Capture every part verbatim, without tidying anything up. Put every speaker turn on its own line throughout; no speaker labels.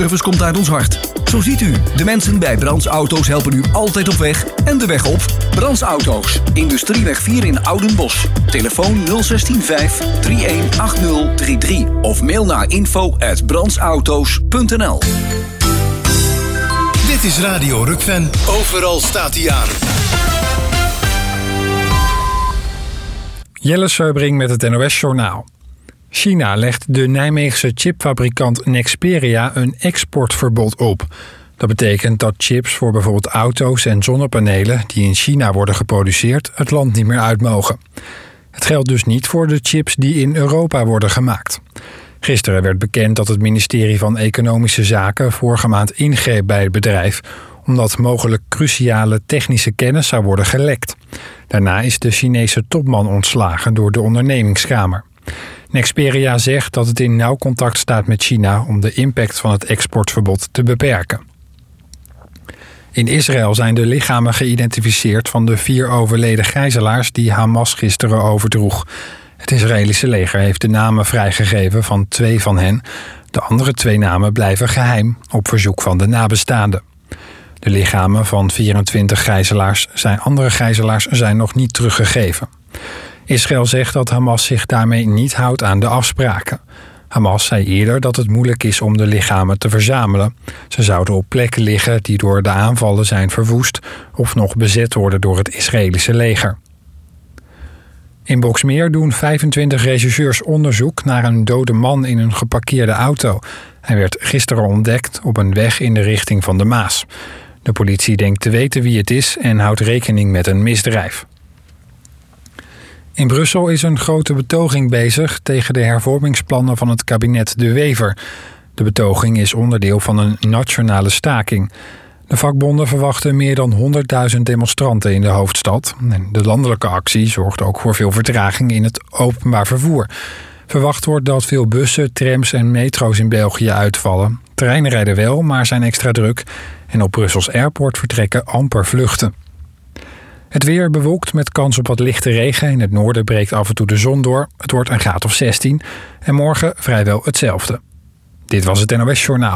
service komt uit ons hart. Zo ziet u, de mensen bij Brands Auto's helpen u altijd op weg en de weg op. Brands Auto's, Industrieweg vier in Oudenbosch. Telefoon nul zes vijf drie een acht nul drie drie of mail naar info at brandsauto's punt n l.
Dit is Radio Rukven. Overal staat hij aan.
Jelle Seubring met het N O S-journaal. China legt de Nijmeegse chipfabrikant Nexperia een exportverbod op. Dat betekent dat chips voor bijvoorbeeld auto's en zonnepanelen die in China worden geproduceerd het land niet meer uit mogen. Het geldt dus niet voor de chips die in Europa worden gemaakt. Gisteren werd bekend dat het ministerie van Economische Zaken vorige maand ingreep bij het bedrijf, omdat mogelijk cruciale technische kennis zou worden gelekt. Daarna is de Chinese topman ontslagen door de ondernemingskamer. Nexperia zegt dat het in nauw contact staat met China om de impact van het exportverbod te beperken. In Israël zijn de lichamen geïdentificeerd van de vier overleden gijzelaars die Hamas gisteren overdroeg. Het Israëlische leger heeft de namen vrijgegeven van twee van hen. De andere twee namen blijven geheim op verzoek van de nabestaanden. De lichamen van vierentwintig gijzelaars zijn andere gijzelaars zijn nog niet teruggegeven. Israël zegt dat Hamas zich daarmee niet houdt aan de afspraken. Hamas zei eerder dat het moeilijk is om de lichamen te verzamelen. Ze zouden op plekken liggen die door de aanvallen zijn verwoest of nog bezet worden door het Israëlische leger. In Boxmeer doen vijfentwintig rechercheurs onderzoek naar een dode man in een geparkeerde auto. Hij werd gisteren ontdekt op een weg in de richting van de Maas. De politie denkt te weten wie het is en houdt rekening met een misdrijf. In Brussel is een grote betoging bezig tegen de hervormingsplannen van het kabinet De Wever. De betoging is onderdeel van een nationale staking. De vakbonden verwachten meer dan honderdduizend demonstranten in de hoofdstad. En de landelijke actie zorgt ook voor veel vertraging in het openbaar vervoer. Verwacht wordt dat veel bussen, trams en metro's in België uitvallen. Treinen rijden wel, maar zijn extra druk. En op Brussels Airport vertrekken amper vluchten. Het weer bewolkt met kans op wat lichte regen. In het noorden breekt af en toe de zon door. Het wordt een graad of zestien. En morgen vrijwel hetzelfde. Dit was het N O S-journaal.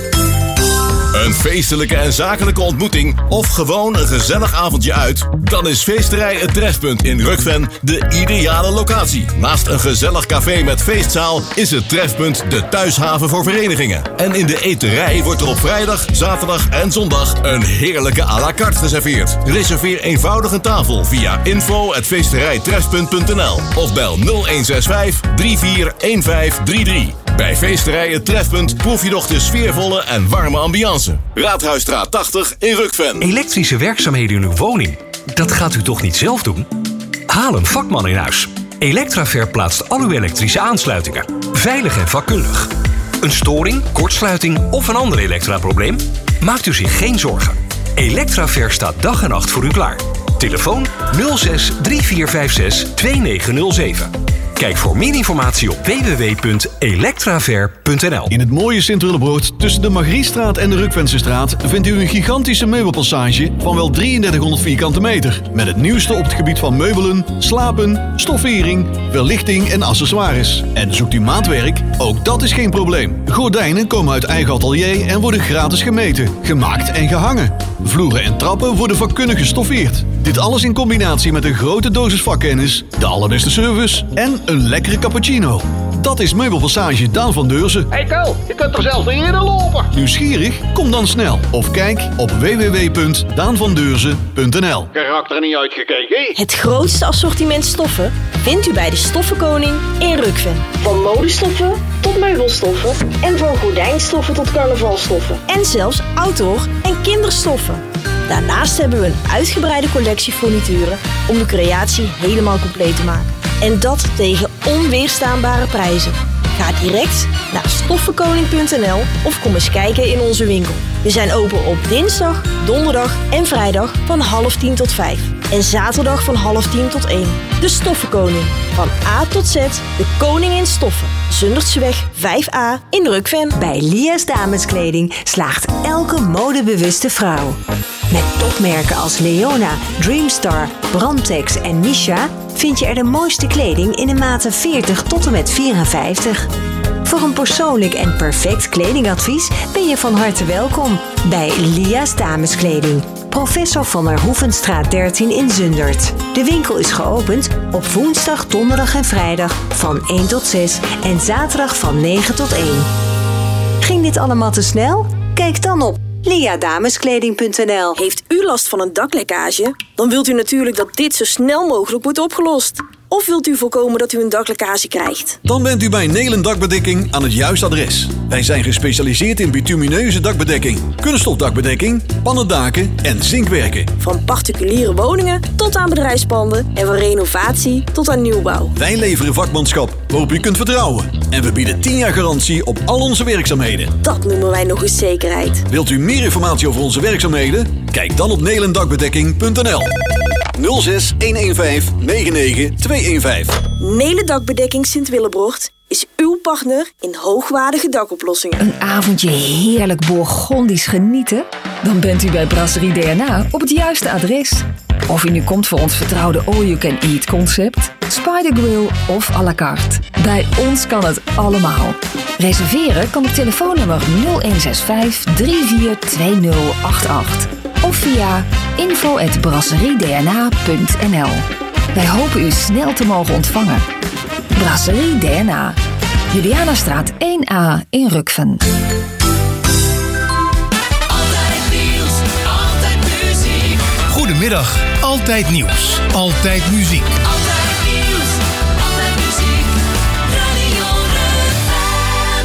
Een feestelijke en zakelijke ontmoeting of gewoon een gezellig avondje uit? Dan is Feesterij Het Trefpunt in Rukven de ideale locatie. Naast een gezellig café met feestzaal is het Trefpunt de thuishaven voor verenigingen. En in de eterij wordt er op vrijdag, zaterdag en zondag een heerlijke à la carte geserveerd. Reserveer eenvoudig een tafel via info at feesterijtrefpunt punt n l of bel nul een zes vijf drie vier een vijf drie drie. Bij Feesterij Het Trefpunt proef je nog de sfeervolle en warme ambiance. Raadhuisstraat tachtig in Rukven.
Elektrische werkzaamheden in uw woning? Dat gaat u toch niet zelf doen? Haal een vakman in huis. Electraver plaatst al uw elektrische aansluitingen. Veilig en vakkundig. Een storing, kortsluiting of een ander elektraprobleem? Maakt u zich geen zorgen. Electraver staat dag en nacht voor u klaar. Telefoon nul zes drie vier vijf zes twee negen nul zeven. Kijk voor meer informatie op w w w punt electraver punt n l.
In het mooie Sint-Willebroord tussen de Margriestraat en de Rukvensestraat vindt u een gigantische meubelpassage van wel drieëndertighonderd vierkante meter. Met het nieuwste op het gebied van meubelen, slapen, stoffering, verlichting en accessoires. En zoekt u maatwerk? Ook dat is geen probleem. Gordijnen komen uit eigen atelier en worden gratis gemeten, gemaakt en gehangen. Vloeren en trappen worden vakkundig gestoffeerd. Dit alles in combinatie met een grote dosis vakkennis, de allerbeste service en een lekkere cappuccino. Dat is Meubelpassage Daan van Deurzen.
Hey Ko, je kunt er zelfs niet eerder lopen.
Nieuwsgierig? Kom dan snel of kijk op w w w punt daan van deurzen punt n l.
Geraakt er niet uitgekeken.
Het grootste assortiment stoffen vindt u bij de Stoffenkoning in Rukven. Van modestoffen tot meubelstoffen en van gordijnstoffen tot carnavalstoffen. En zelfs outdoor en kinderstoffen. Daarnaast hebben we een uitgebreide collectie furnituren om de creatie helemaal compleet te maken. En dat tegen onweerstaanbare prijzen. Ga direct naar stoffenkoning punt n l of kom eens kijken in onze winkel. We zijn open op dinsdag, donderdag en vrijdag van half tien tot vijf. En zaterdag van half tien tot één. De Stoffenkoning. Van A tot Z, de koning in stoffen. Zundertseweg vijf a in Rukven.
Bij Lia's Dameskleding slaagt elke modebewuste vrouw. Met topmerken als Leona, Dreamstar, Brandtex en Misha vind je er de mooiste kleding in de maten veertig tot en met vierenvijftig. Voor een persoonlijk en perfect kledingadvies ben je van harte welkom bij Lia's Dameskleding. Professor van der Hoevenstraat dertien in Zundert. De winkel is geopend op woensdag, donderdag en vrijdag van één tot zes en zaterdag van negen tot één. Ging dit allemaal te snel? Kijk dan op lia dameskleding punt n l.
Heeft u last van een daklekkage? Dan wilt u natuurlijk dat dit zo snel mogelijk wordt opgelost. Of wilt u voorkomen dat u een daklekkage krijgt?
Dan bent u bij Nelen Dakbedekking aan het juiste adres. Wij zijn gespecialiseerd in bitumineuze dakbedekking, kunststofdakbedekking, pannendaken en zinkwerken.
Van particuliere woningen tot aan bedrijfspanden en van renovatie tot aan nieuwbouw.
Wij leveren vakmanschap waarop u kunt vertrouwen. En we bieden tien jaar garantie op al onze werkzaamheden.
Dat noemen wij nog eens zekerheid.
Wilt u meer informatie over onze werkzaamheden? Kijk dan op nelen dakbedekking punt n l. nul zes een een vijf negen negen twee een vijf.
Nelen Dakbedekking Sint-Willebrocht is uw partner in hoogwaardige dakoplossingen.
Een avondje heerlijk Bourgondisch genieten? Dan bent u bij Brasserie D N A op het juiste adres. Of u nu komt voor ons vertrouwde all-you-can-eat concept, Spider Grill of à la carte. Bij ons kan het allemaal. Reserveren kan op telefoonnummer nul een zes vijf drie vier twee nul acht acht of via info at brasserie d n a punt n l. Wij hopen u snel te mogen ontvangen. Brasserie D N A, Julianastraat één A in Rukven.
Altijd nieuws, altijd muziek.
Goedemiddag, altijd nieuws, altijd muziek.
Altijd nieuws, altijd muziek. Radio Rukven.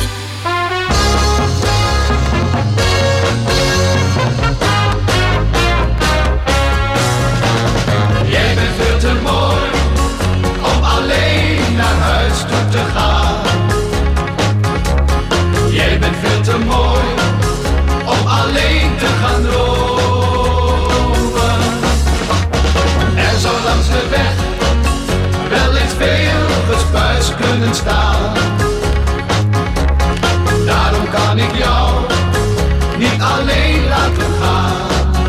Jij bent veel te mooi om alleen naar huis toe te gaan. Jij bent veel te mooi om alleen te gaan dromen. Er zou langs de weg wel eens veel gespuis kunnen staan. Daarom kan ik jou niet alleen laten gaan.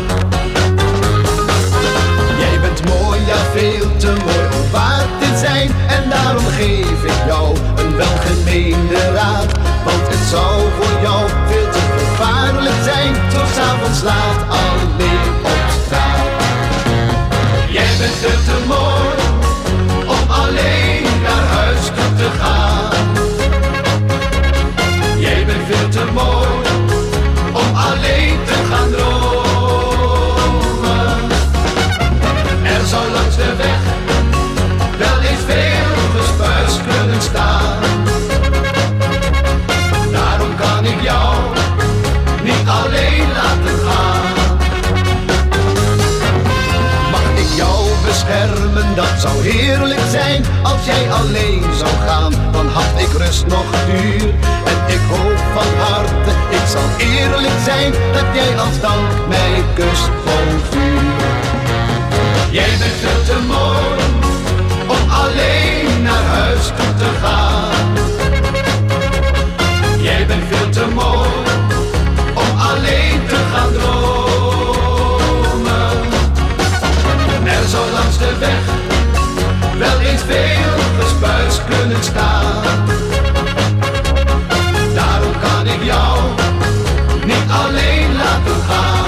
Jij bent mooi, ja veel te mooi om waar te zijn. En daarom geef ik jou een welgemeende raad. Want het zou voor jou veel te gevaarlijk zijn, zo 's avonds laat alleen op straat. Jij bent veel te mooi om alleen naar huis toe te gaan. Jij bent veel te mooi om alleen te gaan dromen. Er zou langs de weg wel eens veel gespuis kunnen staan. Daarom kan ik jou niet alleen laten gaan. Mag ik jou beschermen, dat zou heerlijk zijn. Als jij alleen zou gaan, dan had ik rust nog duur. En ik hoop van harte, ik zal eerlijk zijn, dat jij als dank mij kust vol vuur. Jij bent veel te mooi om alleen naar huis toe te gaan. Jij bent veel te mooi om alleen te gaan dromen. Er zou langs de weg wel eens veel gespuis kunnen staan. Daarom kan ik jou niet alleen laten gaan.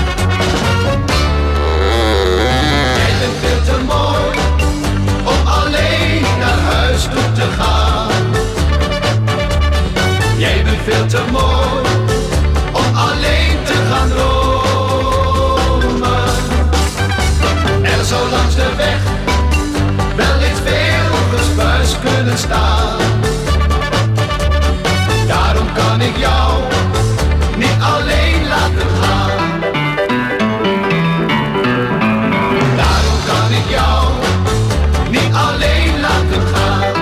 Jij bent veel te mooi om alleen naar huis toe te gaan. Jij bent veel te mooi om alleen te gaan dromen. Er zou langs de weg wel eens veel gespuis kunnen staan. Daarom kan ik jou niet alleen laten gaan. Daarom kan ik jou niet alleen laten gaan.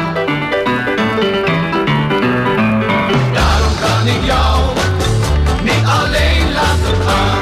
Daarom kan ik jou niet alleen laten gaan.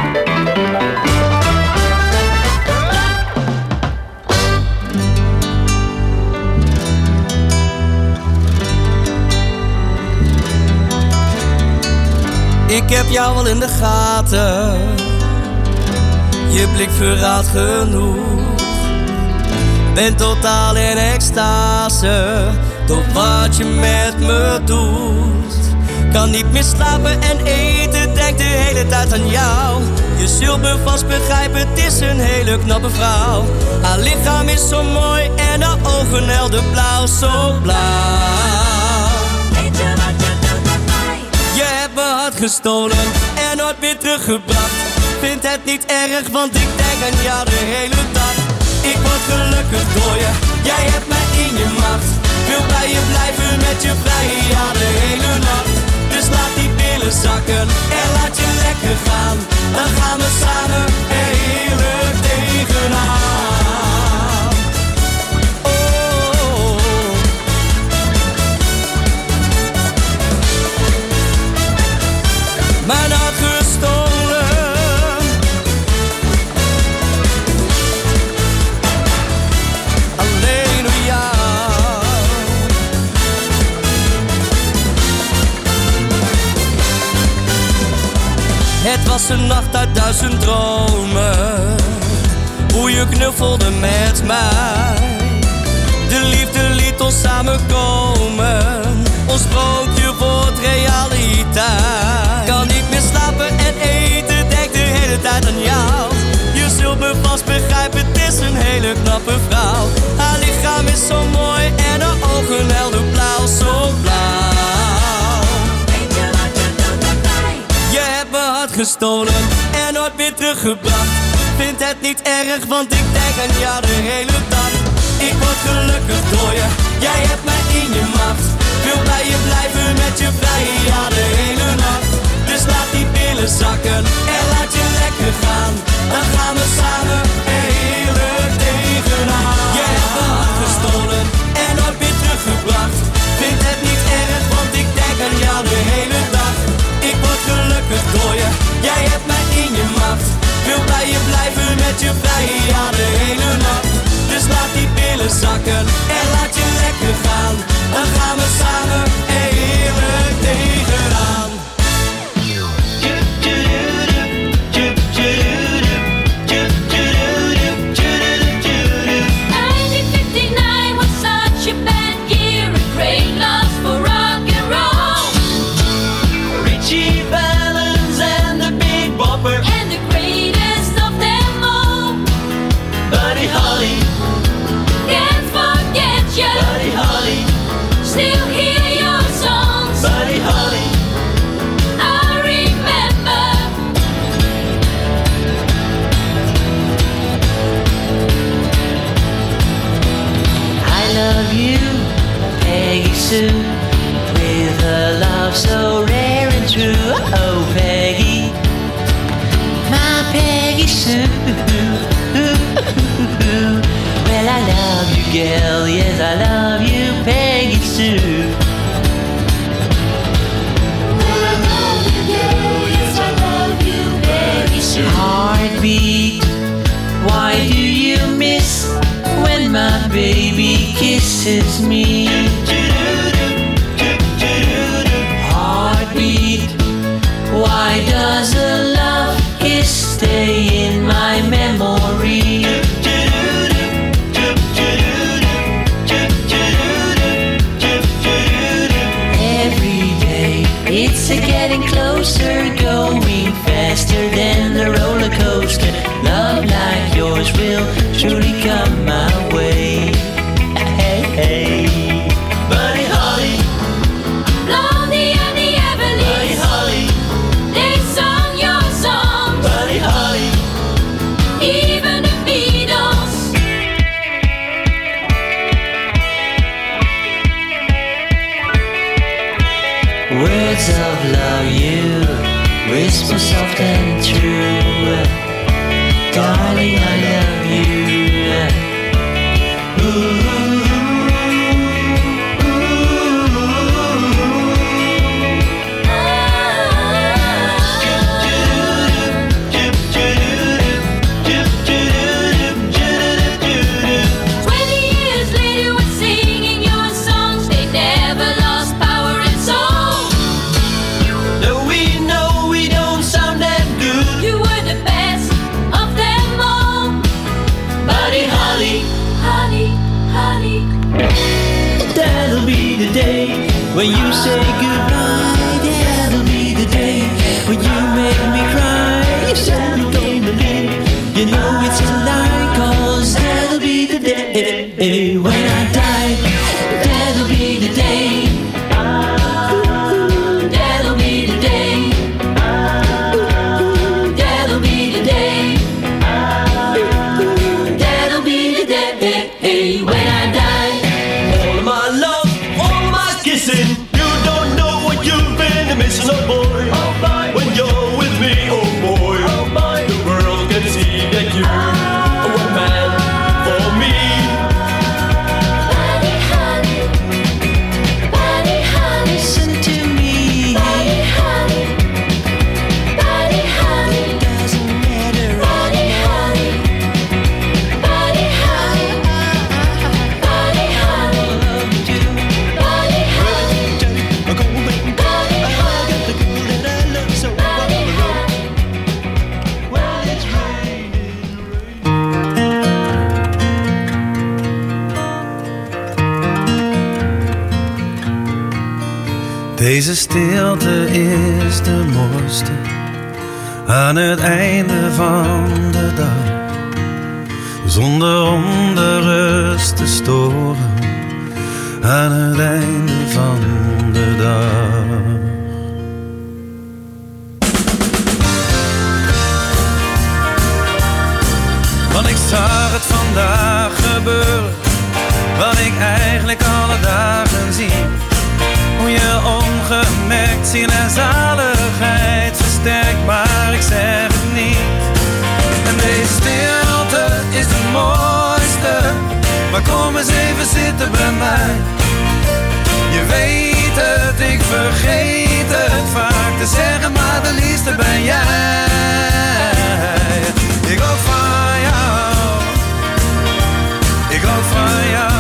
Ik heb jou al in de gaten, je blik verraadt genoeg. Ben totaal in extase, door wat je met me doet. Kan niet meer slapen en eten, denk de hele tijd aan jou. Je zult me vast begrijpen, het is een hele knappe vrouw. Haar lichaam is zo mooi en haar ogen helder blauw, zo blauw. Weet je wat je doet met mij? Je hebt mijn hart gestolen en nooit meer teruggebracht. Vind het niet erg, want ik denk aan jou de hele dag. Ik word gelukkig door je, jij hebt mij in je macht. Wil bij je blijven met je vrije, ja de hele nacht. Dus laat die billen zakken en laat je lekker gaan. Dan gaan we samen heerlijk tegenaan. Oh. Mijn hart gestolen. Alleen door jou. Het was een nacht uit duizend dromen, hoe je knuffelde met mij. De liefde liet ons samenkomen, ons sprookje wordt realiteit. Kan niet meer slapen en eten, denk de hele tijd aan jou. Je zult me vast begrijpen, het is een hele knappe vrouw. Haar lichaam is zo mooi en haar ogen helder blauw, zo blauw. Gestolen en nooit meer teruggebracht. Vind het niet erg, want ik denk aan jou de hele dag. Ik word gelukkig door je, jij hebt mij in je macht. Wil bij je blijven met je vrije, ja de hele nacht. Dus laat die billen zakken en laat je lekker gaan. Dan gaan we samen heerlijk tegenaan. Je hebt me hart gestolen en nooit meer teruggebracht. Vind het niet erg, want ik denk aan jou de hele dag. Ik word gelukkig door je, jij hebt mij in je macht. Wil bij je blijven met je vrije, ja de hele nacht. Dus laat die billen zakken en laat je lekker gaan. Dan gaan we samen heerlijk tegenaan.
nineteen fifty-nine was such a bad year, a great loss for rock and roll. Richie Valens and the Big Bopper, and the greatest of them all,
Buddy Holly,
can't forget you.
Buddy Holly,
Still hear your songs,
Buddy Holly,
I remember.
I love you, Peggy Sue, with a love so rare and true. Oh, Peggy, my Peggy Sue. Well, I love you, girl, yes, I love you, Peggy Sue.
Well, I love you, girl, yes, I love you, Peggy Sue.
Heartbeat, why do you miss when my baby kisses me? Heartbeat, why does a love kiss stay in my memory? Every day it's a getting closer, going faster than the roller coaster. Love like yours will surely come my way. Hey, hey. Buddy Holly,
Blondie and the
Buddy
Everleys,
Holly,
they sung your songs,
Buddy Holly,
even the Beatles.
words of love you whisper soft and true. Darling, I love you. Ooh.
Twenty years later, we're singing your songs. They never lost power and soul.
Though we know we don't sound that good,
You were the best of them all.
Buddy Holly,
Holly, Holly.
Deze stilte is de mooiste aan het einde van de dag. Zonder onrust te storen aan het einde van de dag. Want ik zag het vandaag gebeuren, wat ik eigenlijk alle dagen zie. Hoe je ongemerkt ziel en zaligheid versterkt, maar ik zeg het niet. En deze stilte is de mooiste, maar kom eens even zitten bij mij. Je weet het, ik vergeet het vaak te zeggen, maar de liefste ben jij. Ik hou van jou, ik hou van jou.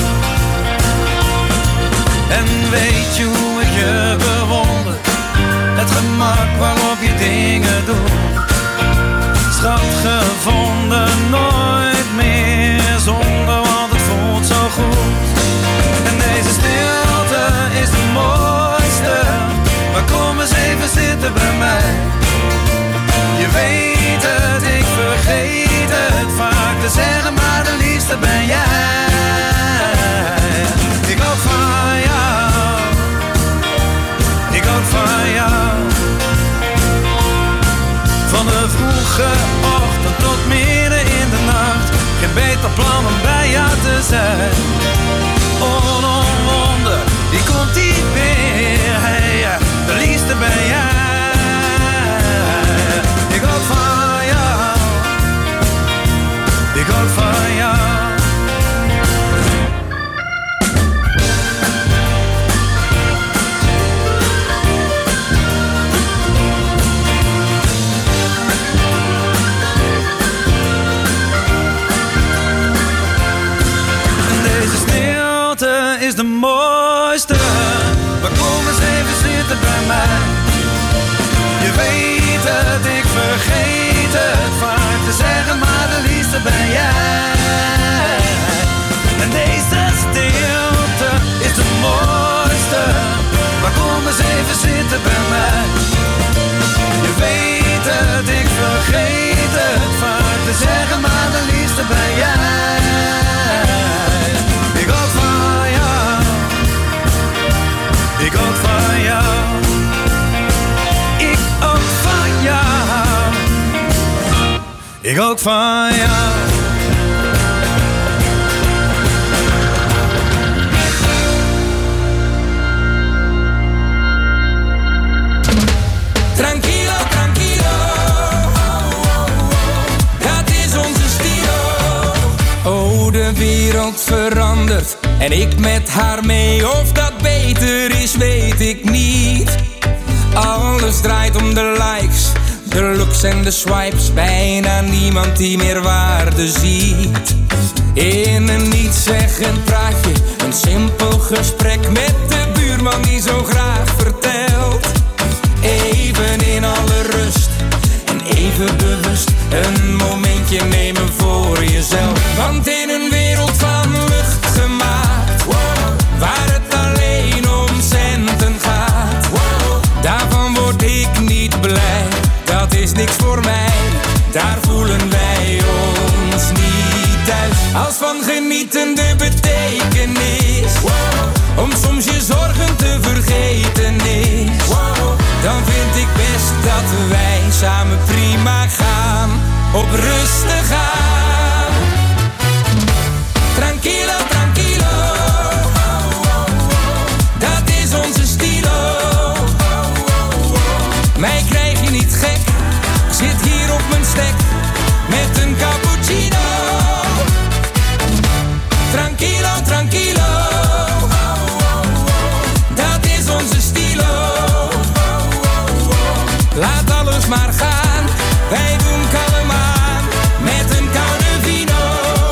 En weet je hoe ik je bewonder? Het gemak waarop je dingen doet. Schat gevonden, nooit meer zonder, want het voelt zo goed. En deze stilte is de mooiste, maar kom eens even zitten bij mij. Je weet het, ik vergeet het vaak te zeggen, maar de liefste ben jij. Ik hou van jou, ik hou van jou. Van de vroege ochtend tot midden in de nacht, geen beter plan om bij jou te zijn. Onomwonden, die komt niet meer, hey, de liefste ben jij. Ik hou van jou, ik hou van jou. Is de mooiste, maar kom eens even zitten bij mij. Je weet het, ik vergeet het vaak te zeggen, maar de liefste ben jij. En deze stilte is de mooiste, maar kom eens even zitten bij mij. Je weet het, ik vergeet het vaak te zeggen, maar de liefste ben jij. Ik hou van jou, ik hou van jou, ik hou van jou, ik hou van jou.
Tranquilo, tranquilo, dat is onze stilo. Oh, de wereld verandert en ik met haar mee. Of dat beter is, weet ik niet. Alles draait om de likes, de looks en de swipes. Bijna niemand die meer waarde ziet. In een nietszeggend praatje, een simpel gesprek met de buurman die zo graag vertelt. Even in alle rust en even bewust een momentje nemen voor jezelf. Want in een wereld van lucht gemaakt, wow, waar het alleen om centen gaat, wow, daarvan word ik niet blij. Dat is niks voor mij, daar voelen wij ons niet thuis. Als van genieten de betekenis, wow, om soms je zorgen te vergeten is, wow, dan vind ik best dat wij samen prima gaan, op rustig aan. Tranquilo, tranquilo, dat is onze stilo. Mij krijg je niet gek, ik zit hier op mijn stek met een cappuccino. Tranquilo, tranquilo, dat is onze stilo. Laat alles maar gaan, wij doen kalm aan met een koude vino.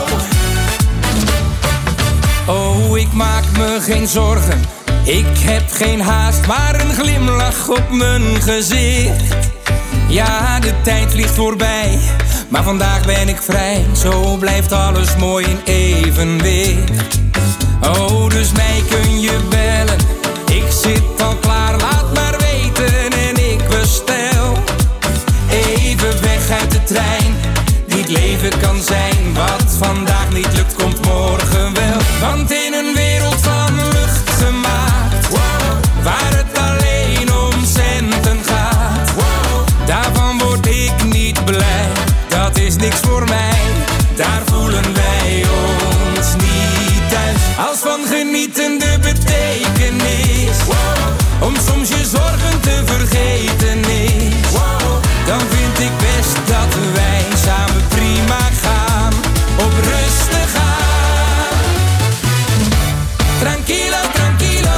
Oh, ik maak me geen zorgen, ik heb geen haast, maar een glimlach op mijn gezicht. Ja, de tijd vliegt voorbij, maar vandaag ben ik vrij. Zo blijft alles mooi in evenwicht. Oh, dus mij kun je bellen, ik zit al klaar, laat maar weten en ik bestel. Even weg uit de trein, die het leven kan zijn. Wat vandaag niet lukt, komt morgen wel. Want in een wereld van lucht gemaakt, wow, waar het alleen om centen gaat, wow, daarvan word ik niet blij. Dat is niks voor mij, daar voelen wij ons niet thuis. Als van genieten de betekenis, wow, om soms je zorgen te vergeten is, wow, dan vind ik best dat wij samen prima gaan, op rustig aan. Tranquilo, tranquilo,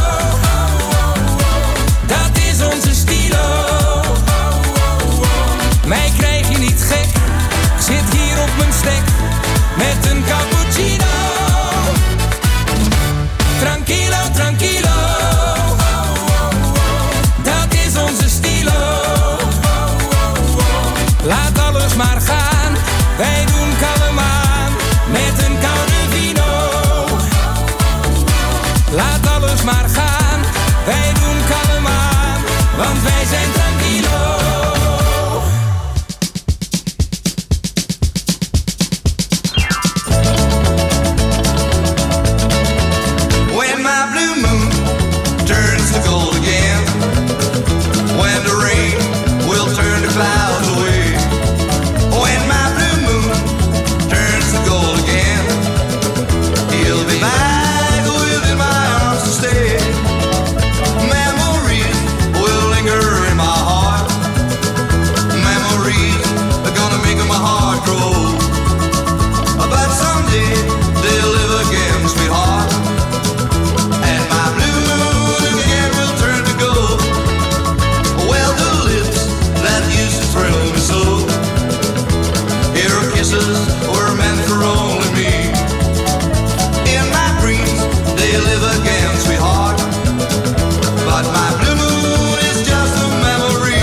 dat is onze stilo. Mij krijg je niet gek, ik zit hier op mijn stek met een cappuccino. Tranquilo, tranquilo, dat is onze stilo. Laat alles maar gaan, wij doen kalm aan met een koude vino. Laat alles maar gaan, wij doen kalm aan, want wij zijn tranquilo.
When my blue moon turns to gold again, when the rain will turn the clouds away. When my blue moon turns to gold again, he'll be back within my arms to stay. Memories will linger in my heart. Memories are gonna make my heart grow. But someday they'll live again, sweetheart. And my blue moon again will turn to gold. Well, the lips that used to thrill me so, your kisses were meant for only me. In my dreams they live again, sweetheart. But my blue moon is just a memory.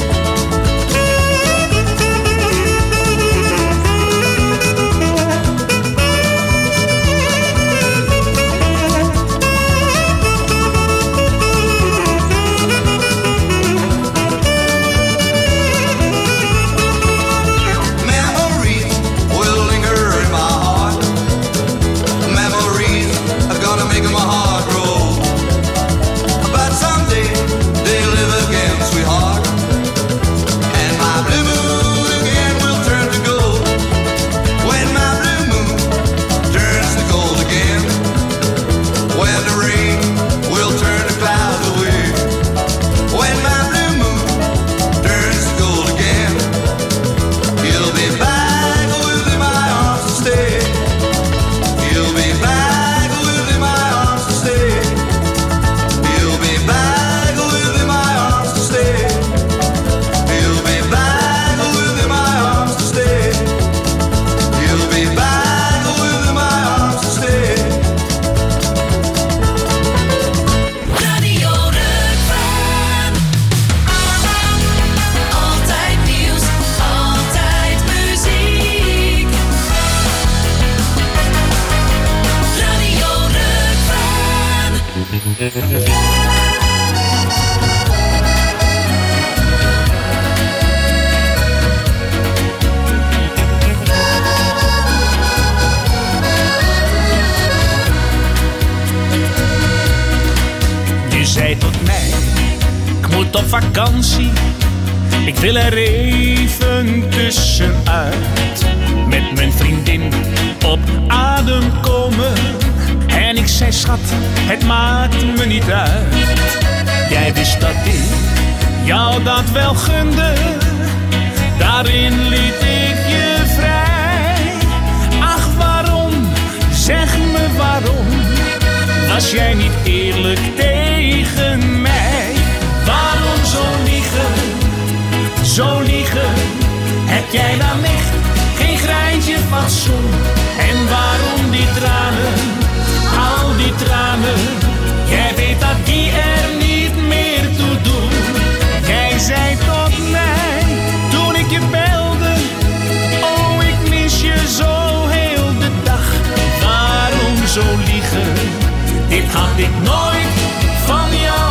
Memories will linger in my heart. Memories are gonna make my heart grow. But someday they live again, sweetheart. And my blue moon again will turn to gold. When my blue moon turns to gold again, when the rain will turn the clouds away. When my blue moon turns to gold again, he'll be back within my arms to stay. He'll be back within my arms to stay. He'll be back within my arms to stay. He'll be back within my arms to stay. He'll be back within my arms to stay.
Radio Rukven. Altijd nieuws, altijd muziek. Radio Rukven.
Je zei tot mij, ik moet op vakantie. Ik wil er even tussenuit. Met mijn vriendin op adem komen. En ik zei schat, het maakt me niet uit. Jij wist dat ik jou dat wel gunde. Daarin liet ik je vrij. Ach waarom, zeg me waarom. Was jij niet eerlijk tegen mij? Waarom zo liegen, zo liegen? Heb jij dan echt geen greintje fatsoen? En waarom die tranen, al die tranen? Jij weet dat die er niet meer toe doen. Jij zei tot mij, toen ik je belde, oh ik mis je zo heel de dag. Waarom zo liegen? Dit had ik nooit van jou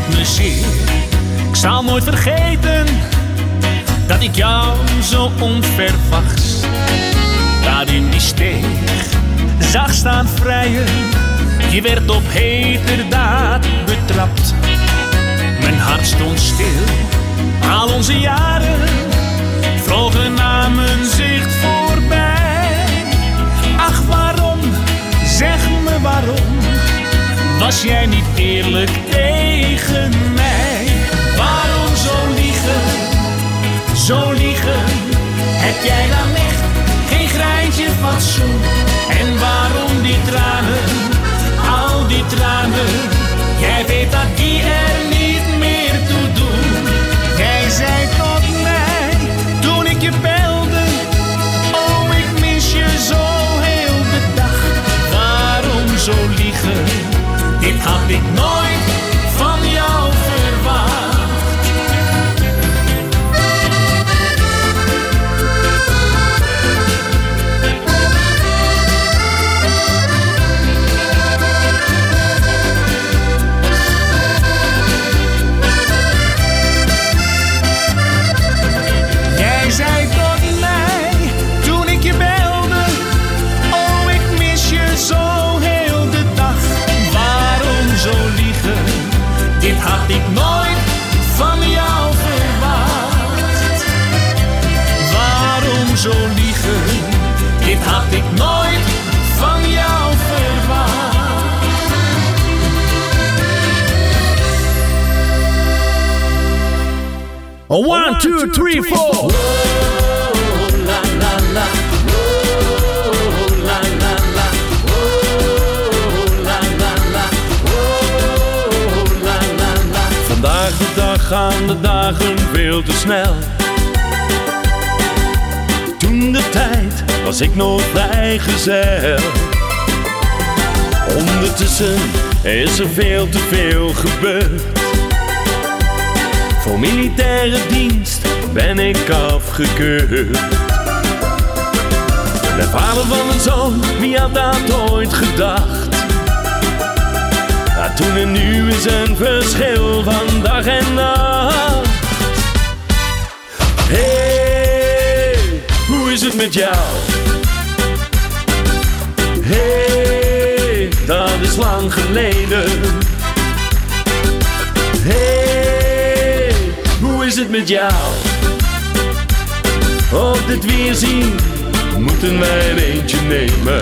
me zeer. Ik zal nooit vergeten dat ik jou zo onverwachts daar in die steeg zag staan vrijen. Je werd op heterdaad betrapt. Mijn hart stond stil. Al onze jaren vlogen aan mijn zicht voorbij. Ach, waarom? Zeg me waarom was jij niet eerlijk tegen mij? Waarom zo liegen, zo liegen? Heb jij dan echt geen greintje fatsoen? En waarom die tranen, al die tranen? Jij weet dat die er niet meer toe doen. Jij zei tot mij, toen ik je belde, oh ik mis je zo heel de dag. Waarom zo liegen? Dit had ik nooit van jou verwacht. Jij zei tot mij, toen ik je belde, oh ik mis je zo heel de dag. Waarom zo liegen? Dit had ik nooit van jou verwacht. Waarom zo liegen? Dit had ik nooit van jou verwacht.
One, two, three, four.
Vandaag de dag gaan de dagen veel te snel. Toen de tijd was ik nog vrijgezel. Ondertussen is er veel te veel gebeurd. Voor militaire dienst ben ik afgekeurd. De vader van een zoon, wie had dat ooit gedacht? Ja, toen en nu is een verschil van dag en nacht. Hey, hoe is het met jou? Hey, dat is lang geleden. Hey, hoe is het met jou? Op dit weerzien moeten wij een eentje nemen.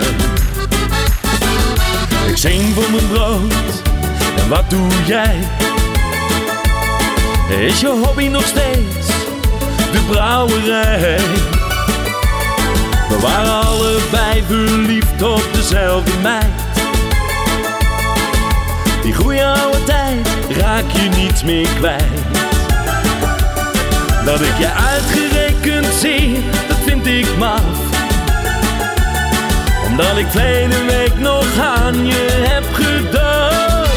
Ik zing voor mijn brood, en wat doe jij? Is je hobby nog steeds de brouwerij? We waren allebei verliefd op dezelfde meid. Die goeie oude tijd raak je niet meer kwijt. Dat ik je uitgerekend zie, dat vind ik maf. Omdat ik verleden week nog aan je heb gedacht.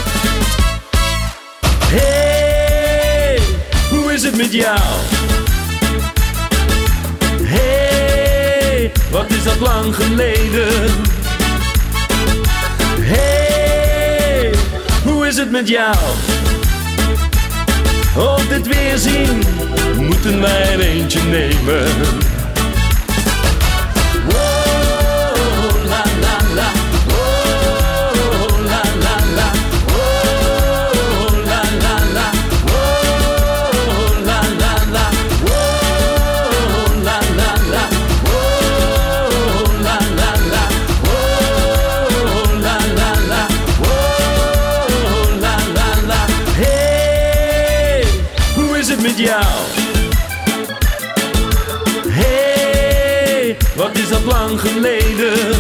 Hey, hoe is het met jou? Hey, wat is dat lang geleden? Hey, hoe is het met jou? Op dit weerzien moeten wij er eentje nemen. Jou. Hey, wat is dat lang geleden?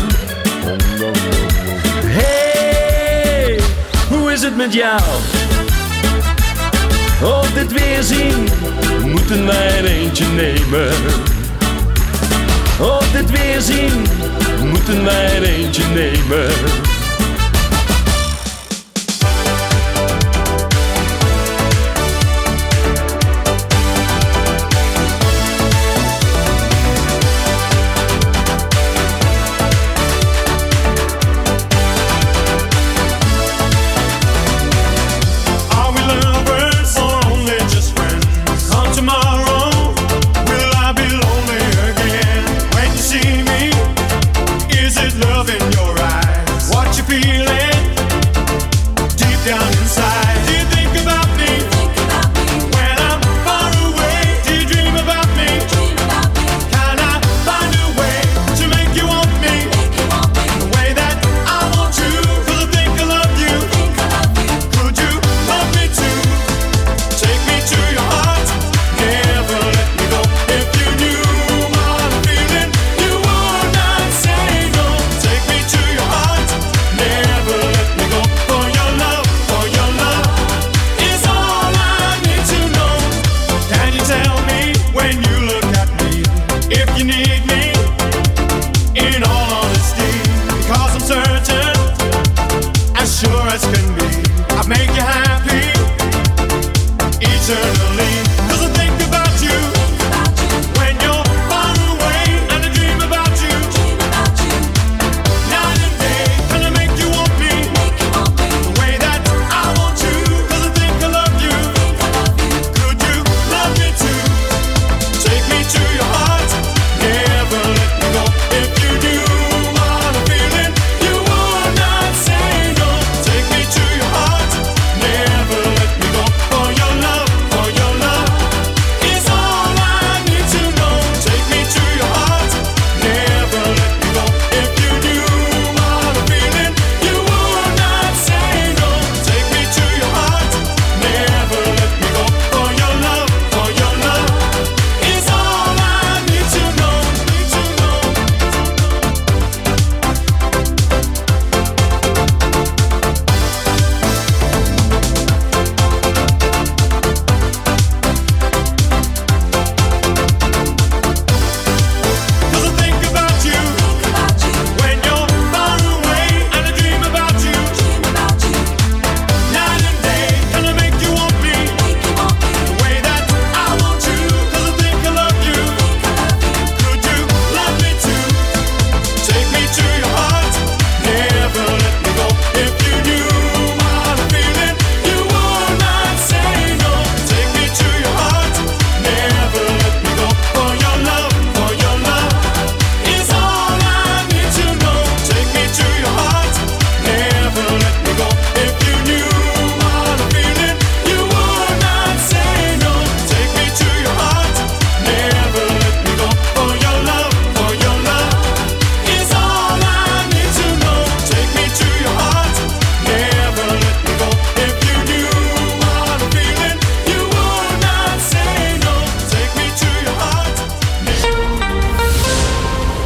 Hey, hoe is het met jou? Op dit weerzien moeten wij er eentje nemen. Op dit weerzien moeten wij er eentje nemen.
Are we lovers?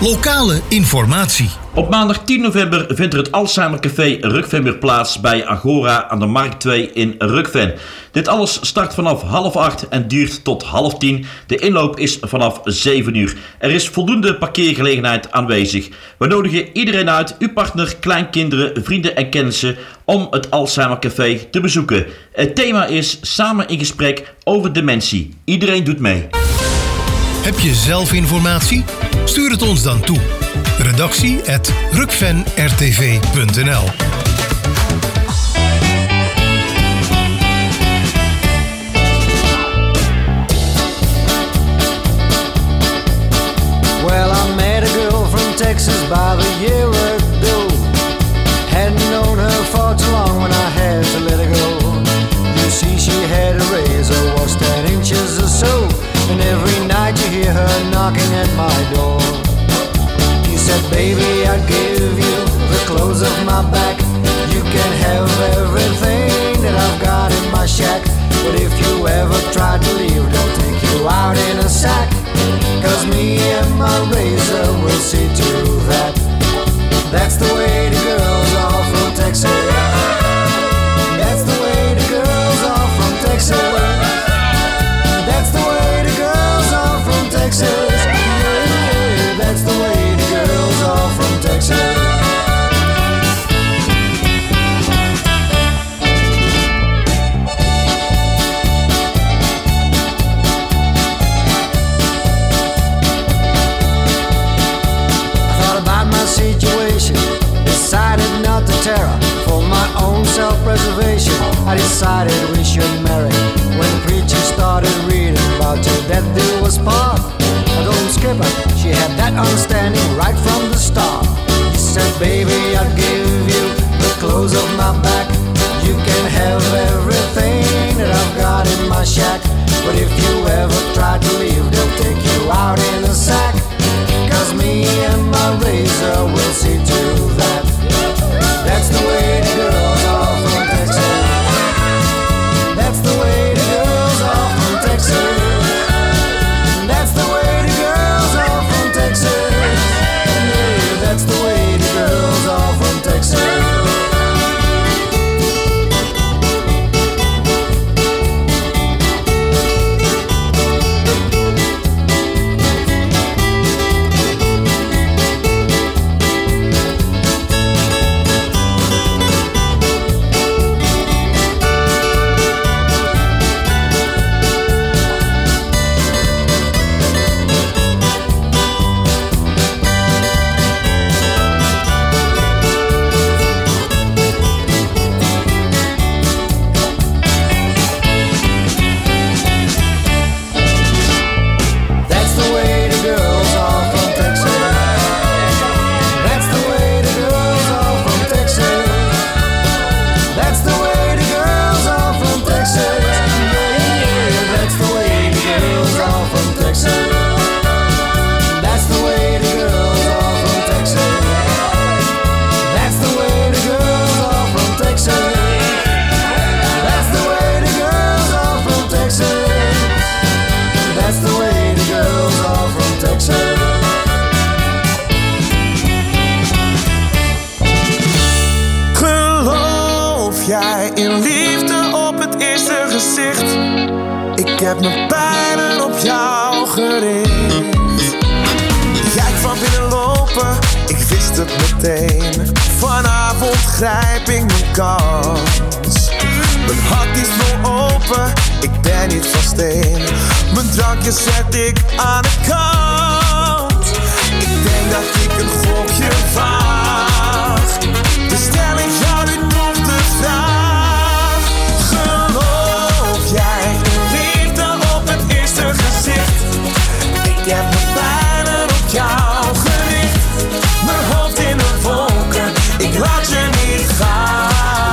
Lokale informatie.
Op maandag tien november vindt er het Alzheimer Café Rukven weer plaats bij Agora aan de Markt twee in Rukven. Dit alles start vanaf half acht en duurt tot half tien. De inloop is vanaf zeven uur. Er is voldoende parkeergelegenheid aanwezig. We nodigen iedereen uit, uw partner, kleinkinderen, vrienden en kennissen, om het Alzheimer Café te bezoeken. Het thema is Samen in gesprek over dementie. Iedereen doet mee.
Heb je zelf informatie? Stuur het ons dan toe. Redactie at rukven r t v punt n l.
Well, I met a girl from Texas about a year ago. Hadn't known her for too long when I had to let her go. You see, she had a razor, was ten inches or so. And every night you hear her knocking at my door. He said, baby, I'd give you the clothes of my back. You can have everything that I've got in my shack. But if you ever try to leave, they'll take you out in a sack. Cause me and my razor will see to that. That's the way the girls are from Texas. That's the way the girls are from Texas. That's the way the girls are from Texas. Yeah, that's the way the girls are from Texas. Situation, decided not to tear her for my own self-preservation. I decided we should marry when the preacher started reading about her that there was part. I don't skip her, she had that understanding right from the start. He said, baby, I'll give you the clothes of my back. You can have everything that I've got in my shack. But if you ever try to leave, they'll take you out in a sack. Cause me and my razor will see to that. That's the way the girls are from Texas. That's the way the girls are from Texas. That's the way the girls are from Texas. Yeah, that's the way the girls are from Texas.
Ik heb mijn pijlen op jou gericht. Jij kwam binnenlopen, ik wist het meteen. Vanavond grijp ik mijn kans. Mijn hart is vol open, ik ben niet van steen. Mijn drankje zet ik aan de kant. Ik denk dat ik een gokje waag. Dus stel ik jou nu nog de vraag. Geloof jij in liefde op het eerste gezicht? Ik heb mijn pijlen op jou gericht. Mijn hoofd in de wolken, ik laat je niet gaan.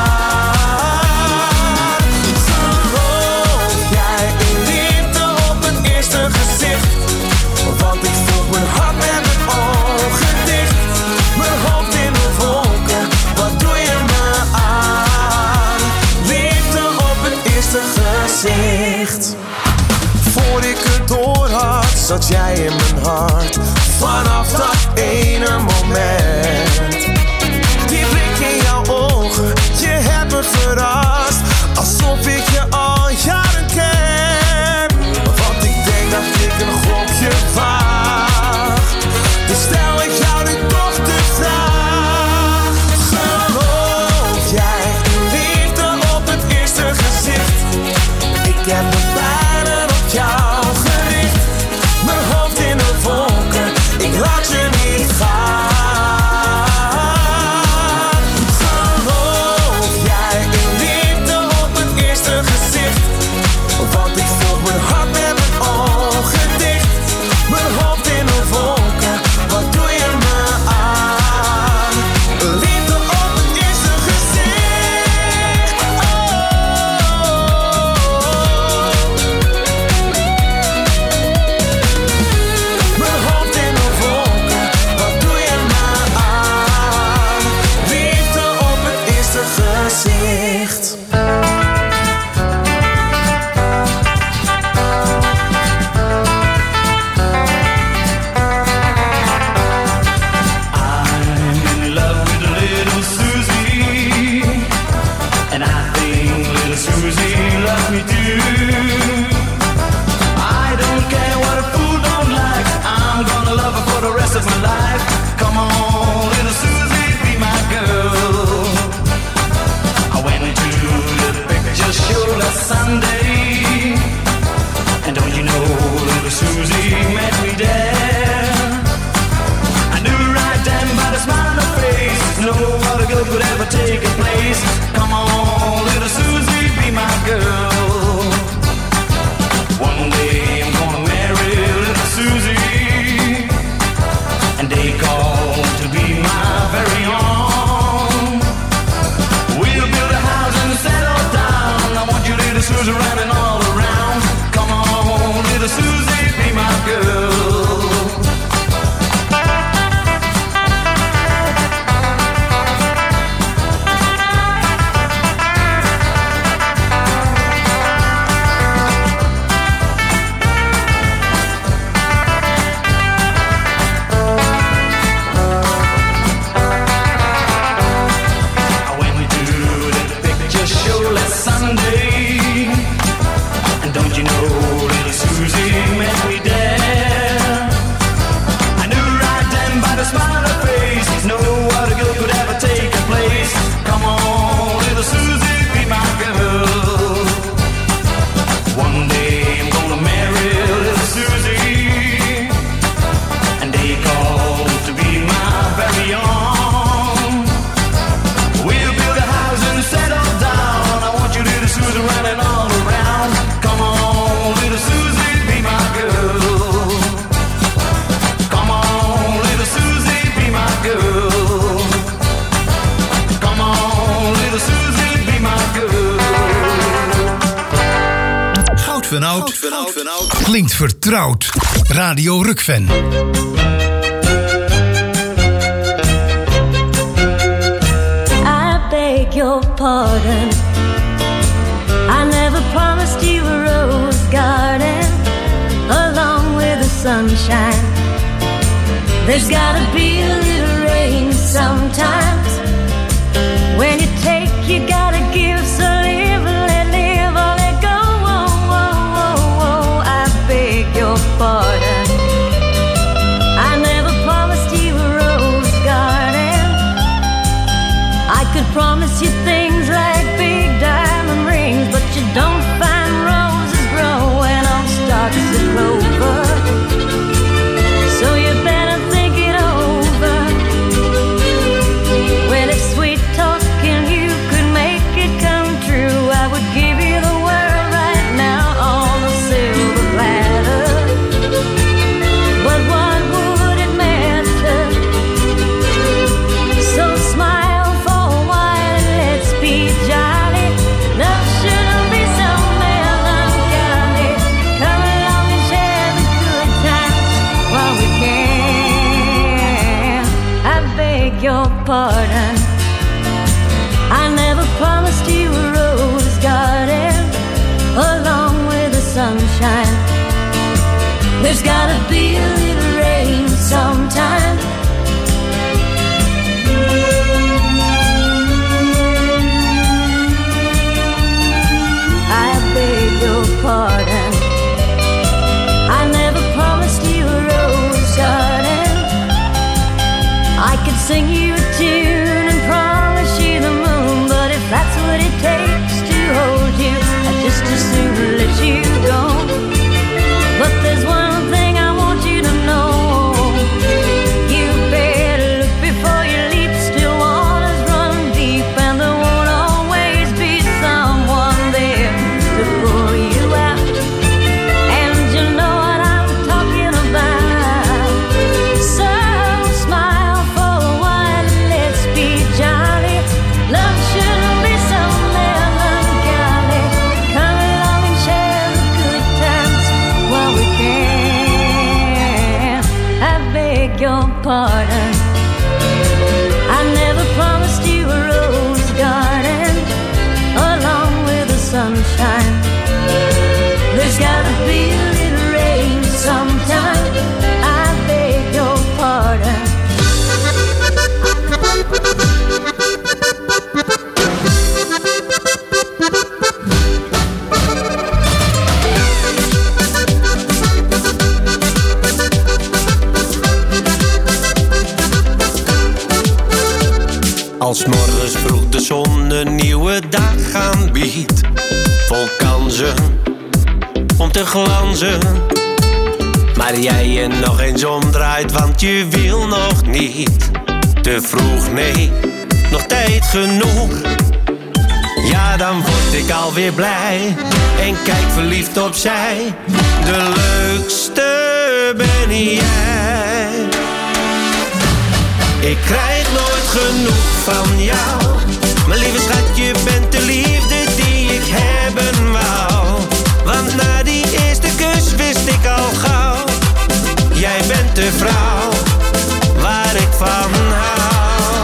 Geloof jij in liefde op het eerste gezicht? Want ik voel mijn hart met mijn ogen dicht. Mijn hoofd in de wolken, wat doe je me aan? Liefde op het eerste gezicht. Voor ik het door had, zat jij in mijn hart. Vanaf dat ene moment. Die blik in jouw ogen, je hebt me verrast. Alsof ik je al jaren ken. Want ik denk dat ik een gokje waag. Dus stel ik jou nu toch de vraag. Geloof jij in liefde op het eerste gezicht? Ik heb mijn pijlen op jou gericht. Mijn hoofd in de wolken, ik laat je niet gaan. Geloof jij in liefde op het eerste gezicht? Want ik volg mijn hart met mijn ogen dicht. Mijn hoofd in de wolken, wat doe je me aan? Liefde op het eerste gezicht. Oh. Mijn hoofd in de wolken, wat doe je me aan? Liefde op het eerste gezicht.
I'm in love with little Susie, and I think little Susie loves me too. I don't care what a fool don't like, I'm gonna love her for the rest of my life. Come on, little Susie, be my girl. I went to the picture show last Sunday, and don't you know little Susie met me there. I knew right then by the smile on her face, no other girl could ever take her place. Come on, little Susie, be my girl. One day I'm gonna marry little Susie, and they call to be my very own. We'll build a house and settle down. I want you, little Susie, running all around. Come on, little Susie, be my girl. I went to the picture show last Sunday, and don't you know little Susie met me there. I knew right then by the smile on her face, no other girl could ever take her place. Come on, little Susie, be my girl. One day I'm gonna marry little Susie, and they call to be my very own. We'll build a house and settle down. I want you, little Susie, running all around. Come on, little Susie, be my girl. Come on, little Susie, be my girl. Come on, little Susie, be my girl.
Goud van Oud klinkt vertrouwd. Radio Rukven.
I beg your pardon. I never promised you a rose garden along with the sunshine. There's gotta be a little rain sometimes. When you take, you gotta give. So live, let live, or let go. Oh, oh, oh, oh. I beg your pardon. I never promised you a rose garden. I could promise you things like big diamond rings, but you don't find roses growing on stalks of clover. So you better think it over. Well, if sweet talking you could make it come true, I would give you the world right now on a silver platter. But what would it matter? So smile for a while and let's be jolly. Love shouldn't be so melancholy. Come along and share the good times while we can. I beg your pardon. I never promised you a rose garden along with the sunshine. There's gotta be a little rain sometime. I beg your pardon. I never promised you a rose garden. I could sing you a tune and promise you the moon, but if that's what it takes to hold you, I'd just as soon let you go. But there's one thing I want you to know. You better look before you leap. Still waters run deep, and there won't always be someone there to pull you out. And you know what I'm talking about. So smile for a while and let's be jolly. Love shouldn't be so melancholy. Come along and share the good times while we can. I beg your pardon. I never promised you a rose garden along with the sunshine. There's gotta be a little rain sometime. I beg your pardon.
Als morgens vroeg de zon een nieuwe dag aanbiedt, vol kansen om te glanzen, maar jij je nog eens omdraait, want je wil nog niet. Te vroeg, nee, nog tijd genoeg. Ja, dan word ik alweer blij en kijk verliefd opzij. De leukste ben jij. Ik krijg nooit genoeg van jou. Mijn lieve schat, je bent de liefde die ik hebben wou. Want na die eerste kus wist ik al gauw. Jij bent de vrouw waar ik van hou.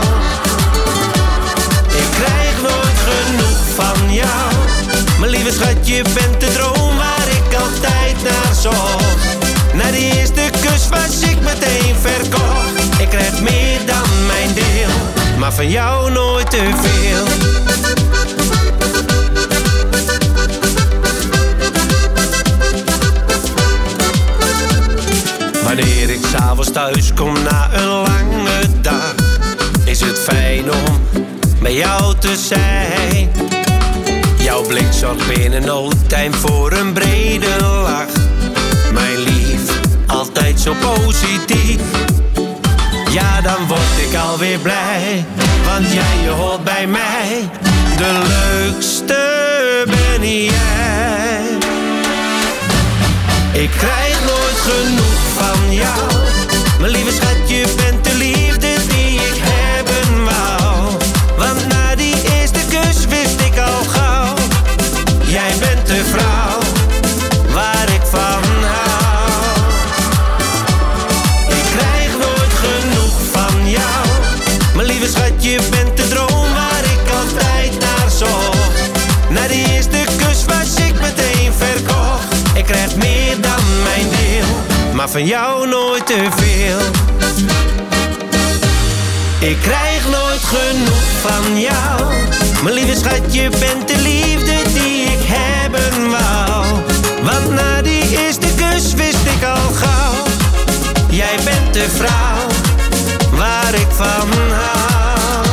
Ik krijg nooit genoeg van jou. Mijn lieve schat, je bent de droom waar ik altijd naar zocht. Na die eerste kus was ik meteen verkocht. Ik krijg meer dan mijn deel, maar van jou nooit te veel. Wanneer ik s'avonds thuis kom na een lange dag, is het fijn om bij jou te zijn. Jouw blik zorgt binnen no time voor een brede lach. Mijn lief, altijd zo positief. Ja, dan word ik alweer blij, want jij je hoort bij mij. De leukste ben jij. Ik krijg nooit genoeg van jou. Mijn lieve schat, je bent de liefde die ik hebben wou. Want na die eerste kus wist ik al gauw. Jij bent de vrouw waar ik van hou. Ik krijg nooit genoeg van jou. Mijn lieve schat, je bent de droom waar ik altijd naar zocht. Na die eerste kus was ik meteen verkocht. Ik krijg meer dan mijn deel, maar van jou nooit te veel. Ik krijg nooit genoeg van jou. Mijn lieve schat, je bent de liefde die ik hebben wou. Want na die eerste kus wist ik al gauw. Jij bent de vrouw waar ik van hou.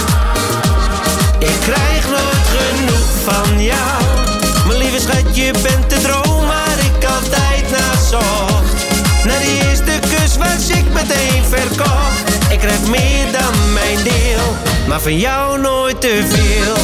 Ik krijg nooit genoeg van jou. Mijn lieve schat, je bent de droom waar ik altijd naar zocht. Na die eerste kus was ik meteen verkocht. Ik krijg meer dan mijn deel, maar van jou nooit te veel.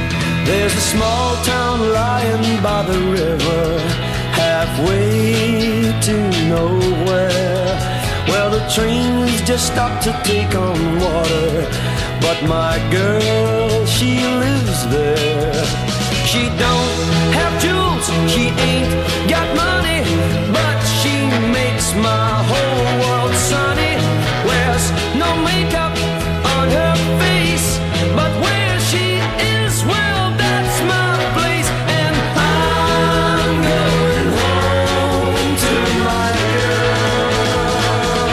There's a small town lying by the river, halfway
trains just stop to take on water. But my girl, she lives there. She don't have jewels, she ain't got money, but she makes my whole world sunny. Wears no makeup on her face, but where she is, well, that's my place. And I'm going home to my girl.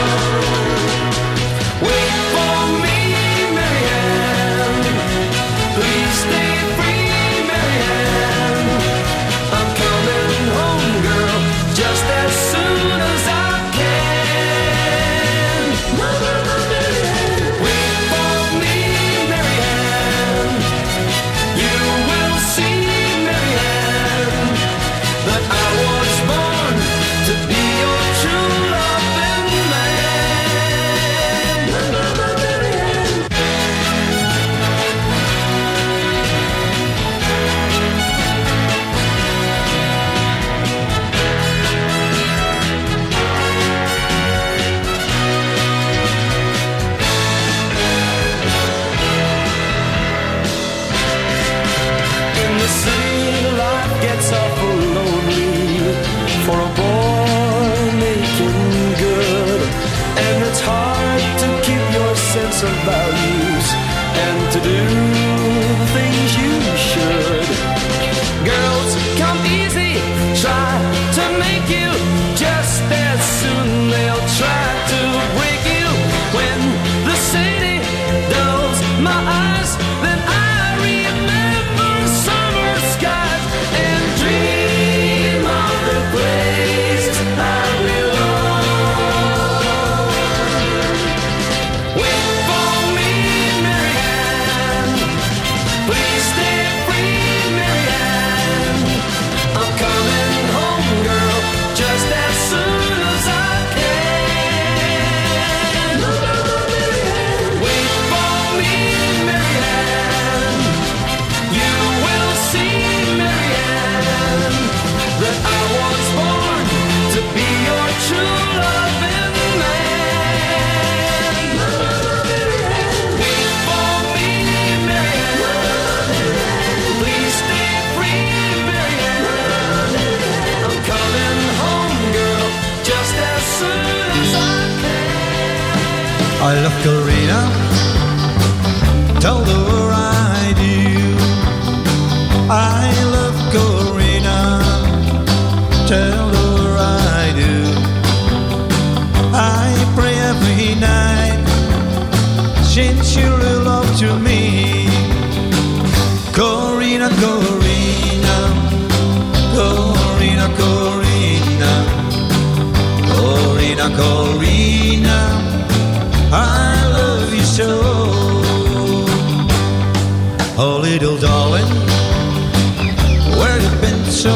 Wait for me, Marianne, please stay free, Marianne. I'm coming home, girl, just as soon as I can. Wait for me, Marianne, you will see, Marianne, that I was born to be your true loving man. In the city, life gets awful lonely for a boy making good, and it's hard to keep your sense of values and to do the things you should. Girls come easy, try to make you, just as soon they'll try to break you. When the city dulls my eyes, then I remember summer skies and dream of the place I belong. Wait for me, Marianne, please stay free, Marianne. I'm coming home, girl, just as soon as I can. Wait for me, Marianne, you will see, Marianne, that I was born to be your true loving man. Wait for me, Marianne, please stay free, Marianne. I'm coming home, girl, just as soon as I
I love Karina, tell her I do. I love Karina, tell her I do. I pray every night since you're love to me. Corina, Corina, Corina, Corina, Corina, Corina, I love you so. Oh, little darling, where you been so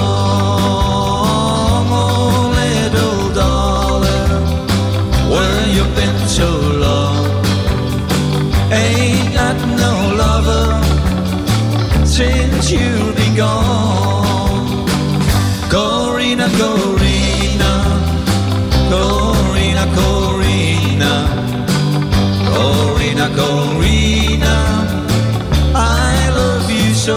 long? Oh, little darling, where you been so long? Ain't got no lover since you've been gone. Corina, Corina, Corina, Corina, Corina, Corina, I love you so.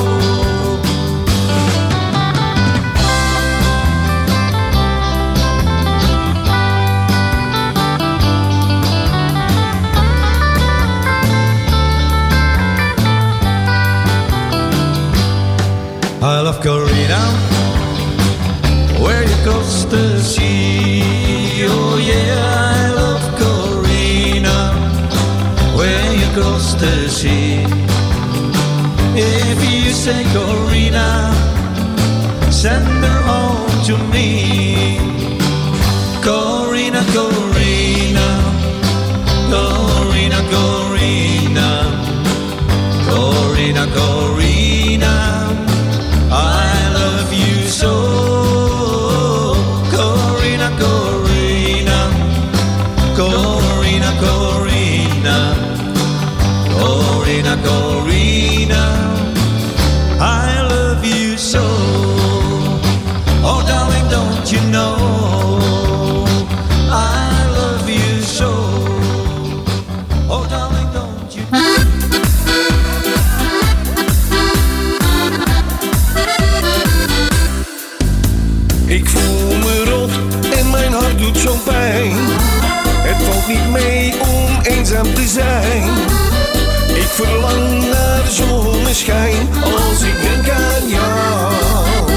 I love Corina, where you cross the sea. Oh yeah, I love Corina, where you cross the sea. If you say Corina, send her home to me. Corina, Corina, Corina, Corina, Corina, Corina, I love you so. Corina, Corina, Corina, Corina, Corina, Corina, I love you so. Oh darling, don't you know I love you
Ik voel me rot en mijn hart doet zo'n pijn. Het valt niet mee om eenzaam te zijn. Ik verlang naar de zonneschijn als ik denk aan jou.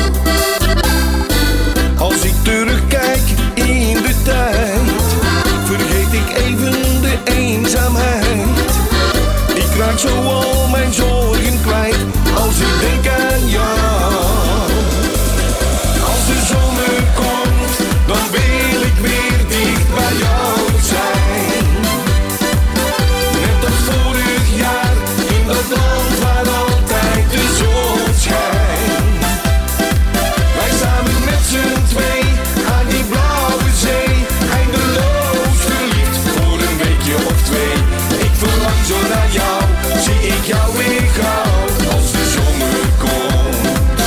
Als ik terugkijk in de tijd, vergeet ik even de eenzaamheid. Ik raak zo al mijn zorgen kwijt als ik denk aan jou. Als de zomer komt, dan wil ik weer dicht bij jou zijn. Net als vorig jaar, in dat land waar altijd de zon schijnt. Wij samen met z'n twee, aan die blauwe zee, eindeloos verliefd voor een weekje of twee. Ik verlang zo naar jou, zie ik jou weer gauw, als de zomer komt.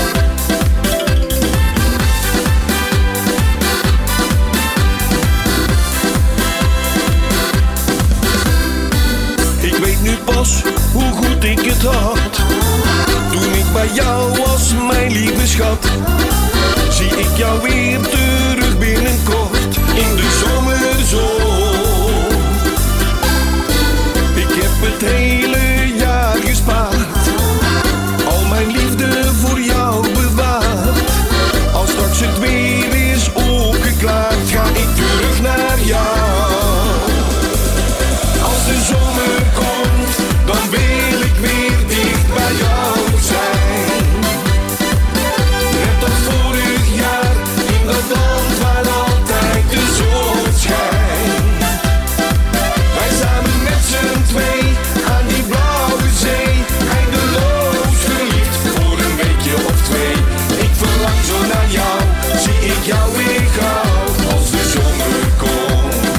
Ik weet nu pas hoe goed ik het had, toen ik bij jou was, mijn lieve schat. Zie ik jou weer terug binnenkort, in de zomerzon. Ik heb het hele jaar gespaard, al mijn liefde voor jou bewaard. Als straks het weer is opgeklaard, ga ik terug naar jou. Als de zomer komt, dan wil ik weer dicht bij jou zijn. Net als vorig jaar, in dat land waar altijd de zon schijnt. Wij samen met z'n twee, aan die blauwe zee, eindeloos verliefd voor een weekje of twee. Ik verlang zo naar jou, zie ik jou weer gauw, als de zomer komt.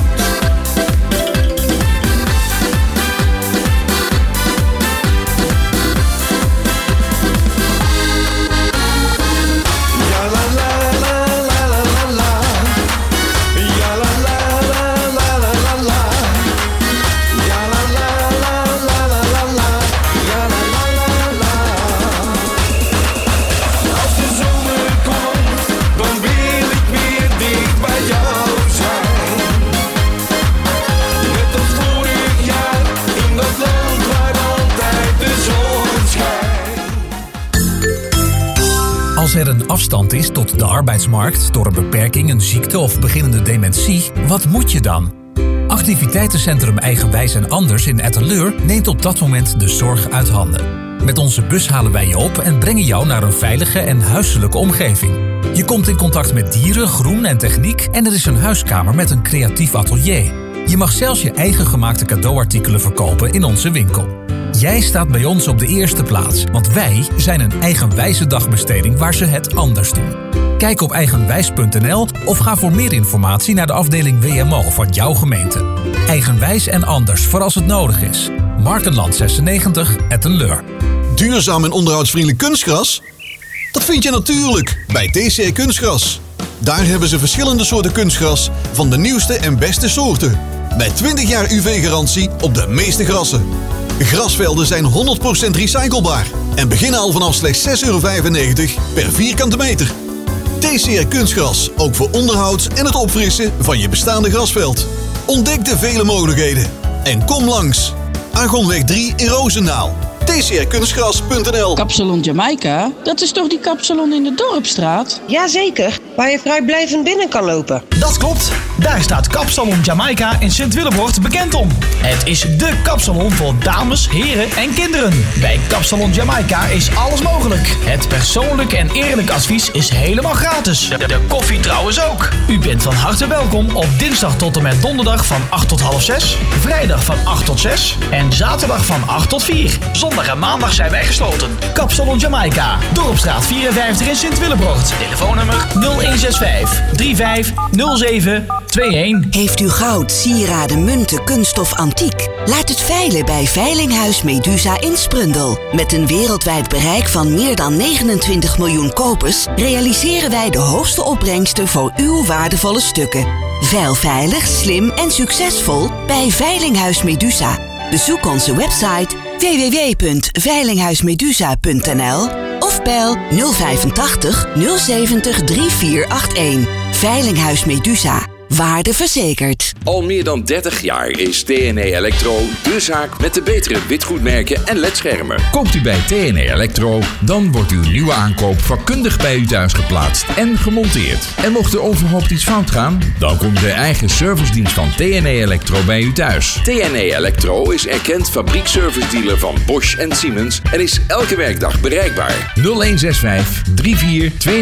Ja la la la la la la la. Ja la la la la la la la. Ja la la la la la la la. Ja la la la la. Als de zomer komt, dan wil ik weer dicht bij jou zijn. Net als vorig jaar, in dat land waar altijd de zon schijnt.
Als er een afstand is tot de arbeidsmarkt door een beperking, een ziekte of beginnende dementie, wat moet je dan? Activiteitencentrum Eigenwijs en Anders in Etteleur neemt op dat moment de zorg uit handen. Met onze bus halen wij je op en brengen jou naar een veilige en huiselijke omgeving. Je komt in contact met dieren, groen en techniek en er is een huiskamer met een creatief atelier. Je mag zelfs je eigen gemaakte cadeauartikelen verkopen in onze winkel. Jij staat bij ons op de eerste plaats, want wij zijn een eigenwijze dagbesteding waar ze het anders doen. Kijk op eigenwijs punt n l of ga voor meer informatie naar de afdeling W M O van jouw gemeente. Eigenwijs en Anders voor als het nodig is. Markenland zesennegentig, Etteleur.
Duurzaam en onderhoudsvriendelijk kunstgras? Dat vind je natuurlijk bij T C R Kunstgras. Daar hebben ze verschillende soorten kunstgras van de nieuwste en beste soorten. Met twintig jaar U V-garantie op de meeste grassen. Grasvelden zijn honderd procent recyclebaar en beginnen al vanaf slechts zes euro vijfennegentig per vierkante meter. T C R Kunstgras, ook voor onderhoud en het opfrissen van je bestaande grasveld. Ontdek de vele mogelijkheden en kom langs. Argonweg drie in Roosendaal. T C R kunstgras punt n l.
Kapsalon Jamaica? Dat is toch die kapsalon in de Dorpstraat?
Jazeker, waar je vrijblijvend binnen kan lopen.
Dat klopt. Daar staat Kapsalon Jamaica in Sint-Willebrocht bekend om. Het is dé kapsalon voor dames, heren en kinderen. Bij Kapsalon Jamaica is alles mogelijk. Het persoonlijk en eerlijk advies is helemaal gratis. De, de koffie trouwens ook. U bent van harte welkom op dinsdag tot en met donderdag van acht tot half zes, vrijdag van acht tot zes en zaterdag van acht tot vier. Zondag en maandag zijn wij gesloten. Kapsalon Jamaica, Dorpstraat vierenvijftig in Sint-Willebrocht. Telefoonnummer nul een zes vijf drie vijf nul zeven twee een.
Heeft u goud, sieraden, munten, kunststof, antiek? Laat het veilen bij Veilinghuis Medusa in Sprundel. Met een wereldwijd bereik van meer dan negenentwintig miljoen kopers realiseren wij de hoogste opbrengsten voor uw waardevolle stukken. Veil veilig, slim en succesvol bij Veilinghuis Medusa. Bezoek onze website w w w punt veilinghuismedusa punt n l of bel nul vijfentachtig nul zeventig drie vier acht een. Veilinghuis Medusa. Waarde verzekerd.
Al meer dan dertig jaar is T N E Electro de zaak met de betere witgoedmerken en ledschermen.
Koopt u bij T N E Electro, dan wordt uw nieuwe aankoop vakkundig bij u thuis geplaatst en gemonteerd. En mocht er onverhoopt iets fout gaan, dan komt de eigen servicedienst van T N E Electro bij u thuis.
T N E Electro is erkend fabriekservice-dealer van Bosch en Siemens en is elke werkdag bereikbaar.
nul een zes vijf drie vier twee